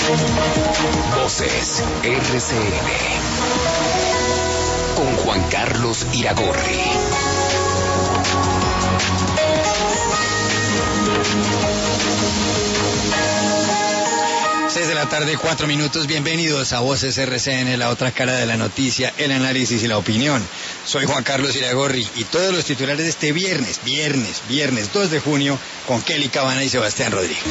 Voces RCN con Juan Carlos Iragorri. De la tarde, 4 minutos. Bienvenidos a Voces RCN, la otra cara de la noticia, el análisis y la opinión. Soy Juan Carlos Iragorri y todos los titulares de este viernes 2 de junio con Kelly Cabana y Sebastián Rodríguez.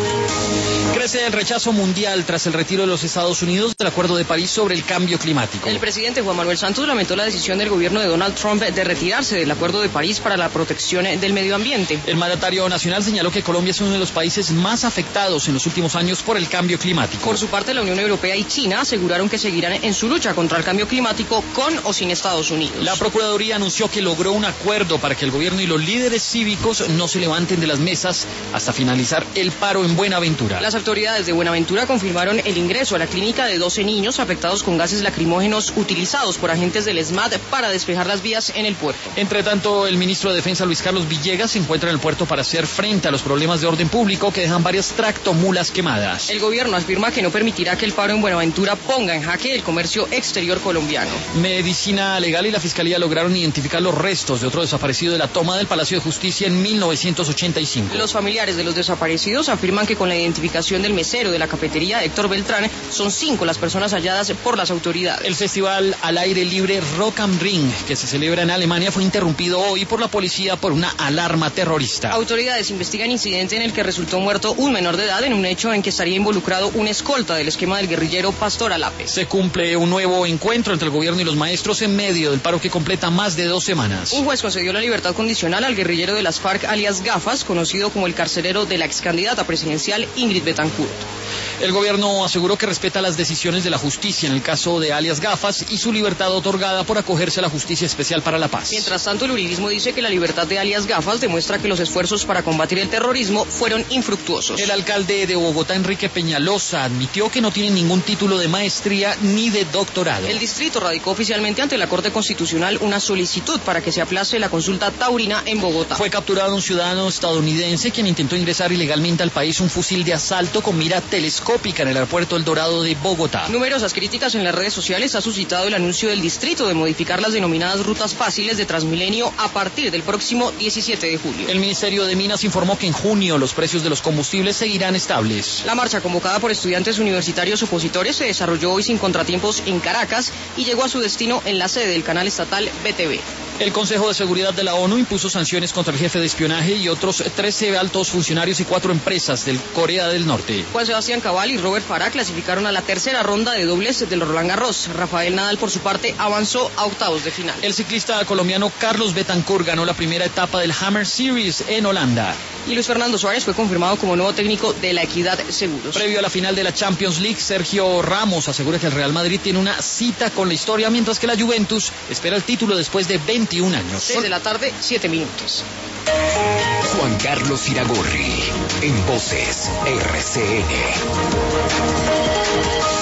Crece el rechazo mundial tras el retiro de los Estados Unidos del Acuerdo de París sobre el cambio climático. El presidente Juan Manuel Santos lamentó la decisión del gobierno de Donald Trump de retirarse del Acuerdo de París para la protección del medio ambiente. El mandatario nacional señaló que Colombia es uno de los países más afectados en los últimos años por el cambio climático. Por su parte, la Unión Europea y China aseguraron que seguirán en su lucha contra el cambio climático con o sin Estados Unidos. La Procuraduría anunció que logró un acuerdo para que el gobierno y los líderes cívicos no se levanten de las mesas hasta finalizar el paro en Buenaventura. Las autoridades de Buenaventura confirmaron el ingreso a la clínica de 12 niños afectados con gases lacrimógenos utilizados por agentes del ESMAD para despejar las vías en el puerto. Entre tanto, el ministro de Defensa Luis Carlos Villegas se encuentra en el puerto para hacer frente a los problemas de orden público que dejan varias tractomulas quemadas. El gobierno afirma que no permitirá que el paro en Buenaventura ponga en jaque el comercio exterior colombiano. Medicina Legal y la Fiscalía lograron identificar los restos de otro desaparecido de la toma del Palacio de Justicia en 1985. Los familiares de los desaparecidos afirman que con la identificación del mesero de la cafetería Héctor Beltrán, son 5 las personas halladas por las autoridades. El festival al aire libre Rock am Ring, que se celebra en Alemania, fue interrumpido hoy por la policía por una alarma terrorista. Autoridades investigan incidente en el que resultó muerto un menor de edad en un hecho en que estaría involucrado un escolta del esquema del guerrillero Pastor Alape. Se cumple un nuevo encuentro entre el gobierno y los maestros en medio del paro que completa más de 2 semanas. Un juez concedió la libertad condicional al guerrillero de las FARC, alias Gafas, conocido como el carcelero de la excandidata presidencial Ingrid Betancourt. El gobierno aseguró que respeta las decisiones de la justicia en el caso de alias Gafas y su libertad otorgada por acogerse a la Justicia Especial para la Paz. Mientras tanto, el uribismo dice que la libertad de alias Gafas demuestra que los esfuerzos para combatir el terrorismo fueron infructuosos. El alcalde de Bogotá, Enrique Peñalosa, admitió que no tiene ningún título de maestría ni de doctorado. El distrito radicó oficialmente ante la Corte Constitucional una solicitud para que se aplace la consulta taurina en Bogotá. Fue capturado un ciudadano estadounidense quien intentó ingresar ilegalmente al país un fusil de asalto con mira telescópica en el aeropuerto El Dorado de Bogotá. Numerosas críticas en las redes sociales ha suscitado el anuncio del distrito de modificar las denominadas rutas fáciles de Transmilenio a partir del próximo 17 de julio. El Ministerio de Minas informó que en junio los precios de los combustibles seguirán estables. La marcha convocada por estudiantes universitarios opositores se desarrolló hoy sin contratiempos en Caracas y llegó a su destino en la sede del canal estatal BTV. El Consejo de Seguridad de la ONU impuso sanciones contra el jefe de espionaje y otros 13 altos funcionarios y 4 empresas de Corea del Norte. Juan Sebastián Cabal y Robert Farah clasificaron a la tercera ronda de dobles del Roland Garros. Rafael Nadal, por su parte, avanzó a octavos de final. El ciclista colombiano Carlos Betancourt ganó la primera etapa del Hammer Series en Holanda. Y Luis Fernando Suárez fue confirmado como nuevo técnico de la Equidad Seguros. Previo a la final de la Champions League, Sergio Ramos asegura que el Real Madrid tiene una cita con la historia, mientras que la Juventus espera el título después de 21 años. 6 de la tarde, 7 minutos. Juan Carlos Iragorri en Voces RCN.